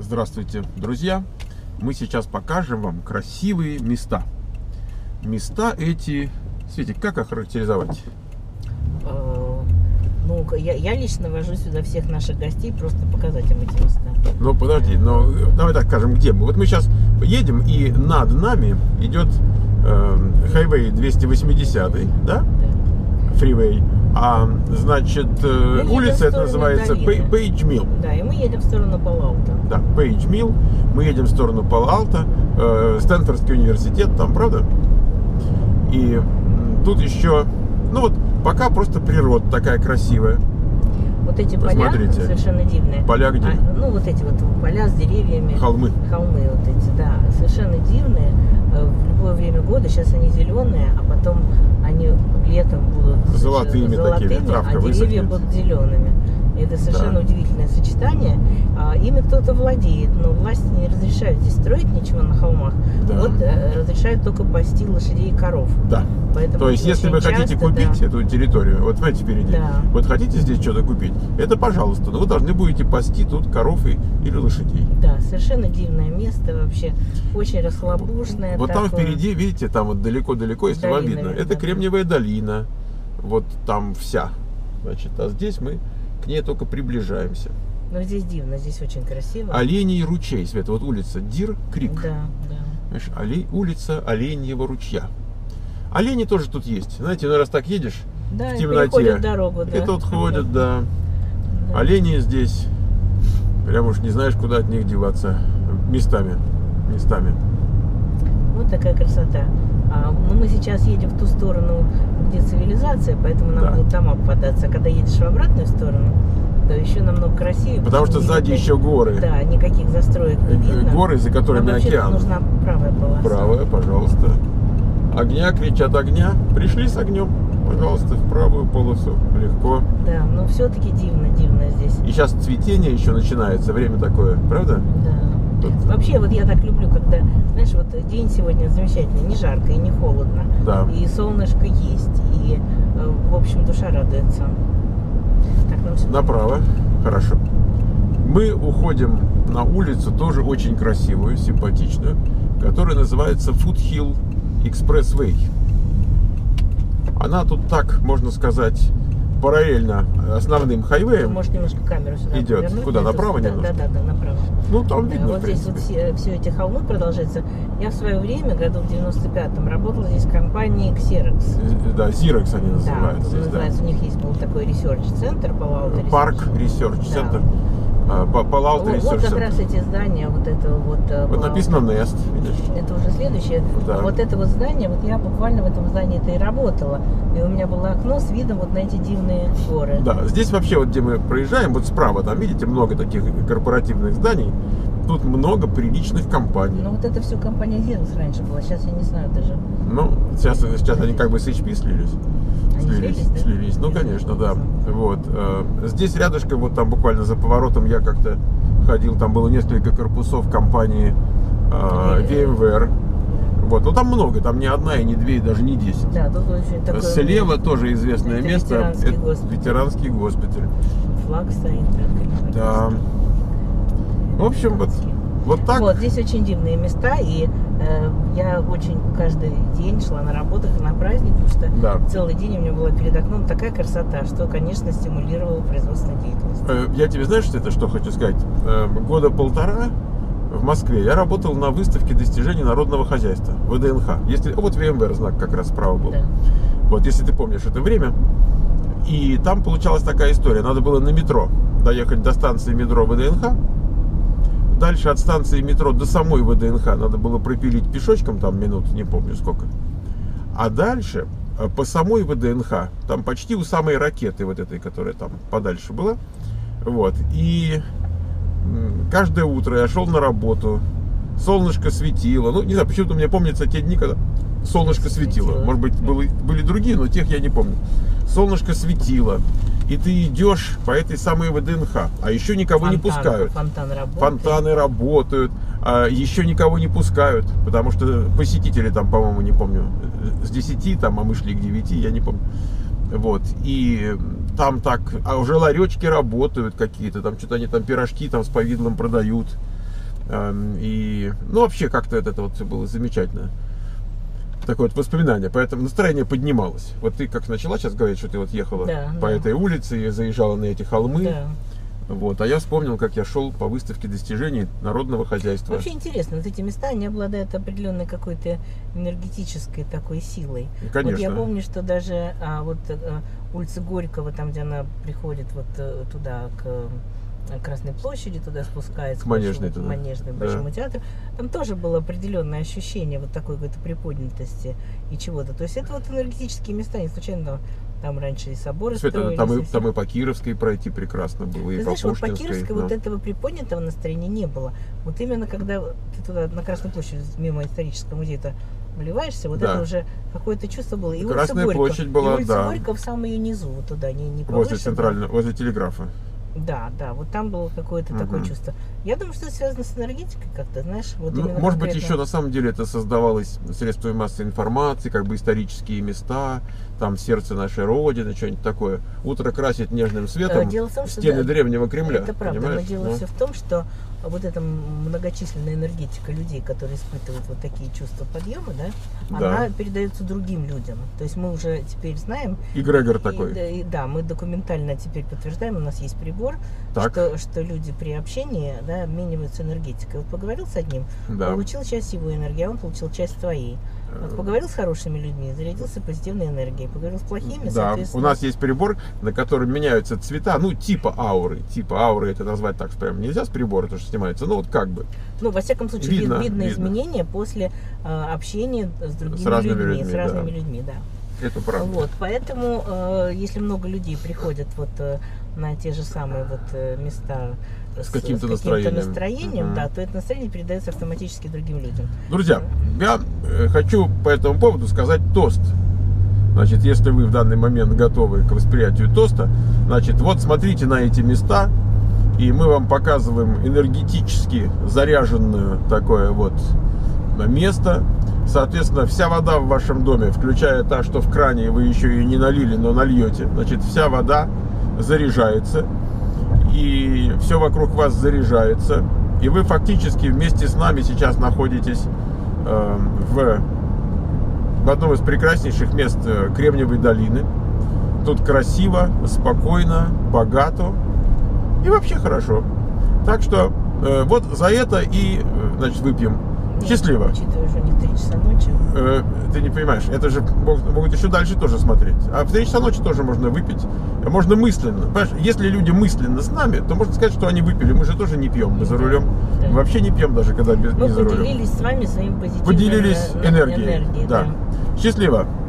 Здравствуйте, друзья! Мы сейчас покажем вам красивые места. Места эти, Светик, как охарактеризовать? Ну, я лично вожу сюда всех наших гостей, просто показать им эти места. Ну, подожди, давай так скажем, где мы. Вот мы сейчас едем, и над нами идет хайвей 280, да? Фривей. А, значит, улица это называется Пейдж Милл. Да, и мы едем в сторону Пало-Альто. Да, Пейдж Милл. Мы едем в сторону Пало-Альто. Стэнфордский университет там, правда? И тут еще, ну вот, пока просто природа такая красивая. Вот эти поля совершенно дивные. Поля где? Ну, вот эти вот поля с деревьями. Холмы. Холмы вот эти, да. Совершенно дивные. В любое время года. Сейчас они зеленые, а потом они летом будут золотыми такими, травка а деревья будут зелеными. И это совершенно удивительное сочетание. Ими кто-то владеет, но власти не разрешают здесь строить ничего на холмах. Да. Вот разрешают только пасти лошадей и коров. Да. Поэтому то есть, если вы хотите купить эту территорию, вот смотрите впереди, вот хотите здесь что-то купить, это пожалуйста, но вы должны будете пасти тут коров или лошадей. Да, совершенно дивное место вообще, очень расслабушное. Вот там впереди, видите, там вот далеко-далеко, если вам видно, это Кремниевая долина, вот там вся. Значит, а здесь мы к ней только приближаемся. Но здесь дивно, здесь очень красиво. Оленей ручей, Света, вот улица Дир Крик. Да, да. Знаешь, улица Оленьего ручья. Олени тоже тут есть. Знаете, ну раз так едешь да, в темноте, переходят дорогу, да. И тут ходят, да. Олени здесь, прям уж не знаешь, куда от них деваться. Местами. Вот такая красота. Но мы сейчас едем в ту сторону, где цивилизация, поэтому нам будут дома попадаться. А когда едешь в обратную сторону, то еще намного красивее. Потому что сзади еще горы. Да, никаких застроек не видно. Горы, за которыми океан. Нужна правая полоса. Правая, пожалуйста. Огня, кричат огня. Пришли с огнем, пожалуйста, в правую полосу. Легко. Да, но все-таки дивно здесь. И сейчас цветение еще начинается, время такое, правда? Да. Тут... Вообще, вот я так люблю, когда, знаешь, вот день сегодня замечательный, не жарко и не холодно. Да. И солнышко есть, и, в общем, душа радуется. Так, направо, хорошо. Мы уходим на улицу, тоже очень красивую, симпатичную, которая называется Foothill Expressway. Она тут так, можно сказать, параллельно основным хайвеем. Может, немножко камеру сюда идет. Повернуть? Куда? Направо немножко? Да, направо. Ну, там видно, вот здесь вот все эти холмы продолжаются. Я в свое время, году в 95-м, работала здесь в компании Xerox. Да, Xerox они называются. Да, называется, у них есть был такой ресерч-центр, Пало-Альто Research. Парк ресерч-центр. Пало-Альто Research вот как раз эти здания, вот это вот. Вот написано Nest, видишь? Это уже следующее. Да. Вот это вот здание, вот я буквально в этом здании-то и работала. И у меня было окно с видом вот на эти дивные горы. Да, здесь вообще вот где мы проезжаем, вот справа, там видите, много таких корпоративных зданий. Тут много приличных компаний. Ну вот это все компания Xerox раньше была, сейчас я не знаю даже. Ну, сейчас они как бы с HP слились. Слились, да? Ну, конечно, да. Вот. Здесь рядышком, вот там буквально за поворотом я как-то ходил, там было несколько корпусов компании VMware. Вот. Но там много, там не одна, и не две, и даже не 10. Да, тут очень такое... Слева тоже известное место. Ветеранский госпиталь. Флаг стоит. Да. В общем, вот так. Вот, здесь очень дивные места, и я очень каждый день шла на работу и на праздник, потому что целый день у меня была перед окном такая красота, что, конечно, стимулировала производственную деятельность. Я тебе, знаешь, что хочу сказать? Года полтора в Москве я работал на выставке достижений народного хозяйства, ВДНХ. Вот VMware знак как раз справа был. Да. Вот, если ты помнишь это время. И там получалась такая история. Надо было на метро доехать до станции метро ВДНХ. Дальше от станции метро до самой ВДНХ надо было пропилить пешочком, там минут, не помню сколько. А дальше по самой ВДНХ, там почти у самой ракеты вот этой, которая там подальше была. Вот. И каждое утро я шел на работу, солнышко светило. Ну, не знаю, почему-то мне помнится те дни, когда солнышко светило. Может быть, были другие, но тех я не помню. Солнышко светило. И ты идешь по этой самой ВДНХ, а еще никого не пускают. Фонтаны работают, а еще никого не пускают, потому что посетители там, по-моему, не помню, с 10, там, а мы шли к 9, я не помню. Вот, и там так, а уже ларечки работают какие-то, там что-то они там пирожки там с повидлом продают. И, ну, вообще, как-то это вот все было замечательно. Такое вот воспоминание. Поэтому настроение поднималось. Вот ты как начала сейчас говорить, что ты вот ехала по этой улице и заезжала на эти холмы. Да. Вот. А я вспомнил, как я шел по выставке достижений народного хозяйства. Вообще интересно, вот эти места, они обладают определенной какой-то энергетической такой силой. Конечно. Вот я помню, что даже улица Горького, там, где она приходит вот туда, к Красной площади, туда спускается, к Манежной, туда. Манежной, к Большому театру, там тоже было определенное ощущение вот такой какой-то приподнятости и чего-то. То есть это вот энергетические места, не случайно там раньше и соборы строились. Там и по Кировской пройти прекрасно было, и ты по знаешь, вот по Пушкинской. Кировской вот этого приподнятого настроения не было. Вот именно когда ты туда на Красную площадь мимо исторического музея вливаешься, вот это уже какое-то чувство было. И Красная площадь была, и улица Горького в самом ее низу, вот туда, не повыше. Возле центрального, возле телеграфа. Да, вот там было какое-то такое чувство. Я думаю, что это связано с энергетикой как-то, знаешь. Вот может быть, еще на самом деле это создавалось средствами массовой информации, как бы исторические места, там сердце нашей Родины, что-нибудь такое. Утро красит нежным светом стены древнего Кремля. Это правда, понимаешь? но дело все в том, что вот эта многочисленная энергетика людей, которые испытывают вот такие чувства подъема, она передается другим людям. То есть мы уже теперь знаем. Эгрегор такой. Да, мы документально теперь подтверждаем, у нас есть прибор, что люди при общении обмениваются энергетикой. Вот поговорил с одним, получил часть его энергии, а он получил часть твоей. Вот поговорил с хорошими людьми, зарядился позитивной энергией. Поговорил с плохими, соответственно. У нас есть прибор, на котором меняются цвета, типа ауры. Типа ауры это назвать так прям нельзя с прибора, то что снимается, вот как бы. Во всяком случае, видно изменения после общения с другими людьми, да. Это правда. Вот, поэтому, если много людей приходят вот на те же самые вот места с каким-то настроением, то это настроение передается автоматически другим людям. Друзья, я хочу по этому поводу сказать тост. Значит, если вы в данный момент готовы к восприятию тоста, значит, вот смотрите на эти места, и мы вам показываем энергетически заряженное такое вот место. Соответственно, вся вода в вашем доме, включая та, что в кране вы еще ее не налили, но нальете, значит, вся вода заряжается, и все вокруг вас заряжается, и вы фактически вместе с нами сейчас находитесь в одном из прекраснейших мест Кремниевой долины. Тут красиво, спокойно, богато и вообще хорошо. Так что вот за это и, значит, выпьем. Счастливо. Учитывая, что не 3 часа ночи. Ты не понимаешь, это же могут еще дальше тоже смотреть. А в 3 часа ночи тоже можно выпить. Можно мысленно. Понимаешь, если люди мысленно с нами, то можно сказать, что они выпили. Мы же тоже не пьем. Мы за рулем. Мы вообще не пьем, даже когда не за рулем. Мы поделились с вами своим позитивом. Поделились энергией. Да. Счастливо.